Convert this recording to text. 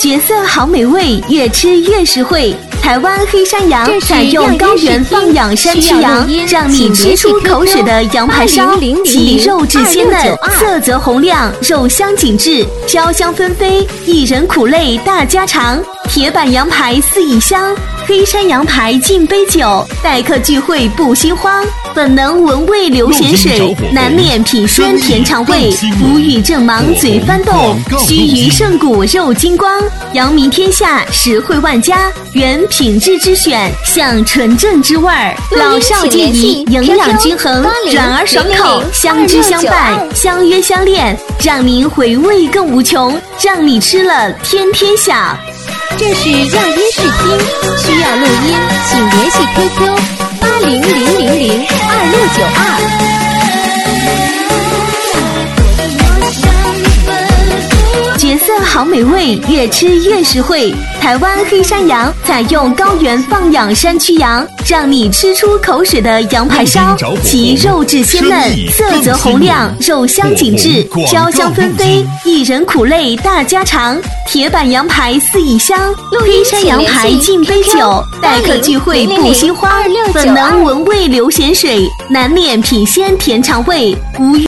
角色好美味，越吃越实惠。台湾黑山羊采用高原放养山区羊，让你吃出口水的羊排烧，其肉质鲜嫩，色泽红亮，肉香紧致，焦香纷飞，薏仁苦类大家常。铁板羊排4饮香，黑山羊排敬杯酒，待客聚会不心慌。本能闻味流咸水，难免品鲜甜肠胃。无语正忙嘴翻动，须臾胜骨肉金光。扬名天下，实惠万家，原品质之选，享纯正之味儿。老少皆宜，营养均衡，软而爽口，相知相伴，相约相恋，让您回味更无穷，让你吃了天天想。 这是样音试听，需要录音，请联系 QQ8000026692。 角色好美味，越吃越实惠。台湾黑山羊采用高原放养山区羊，让你吃出口水的羊排烧，其肉质鲜嫩，色泽红亮，肉香紧致，焦香纷飞，薏仁苦类大家常。铁板羊排4饮香，黑山羊排敬杯酒，待客聚会不心慌。本能闻味流咸水，难免品鲜甜肠胃。无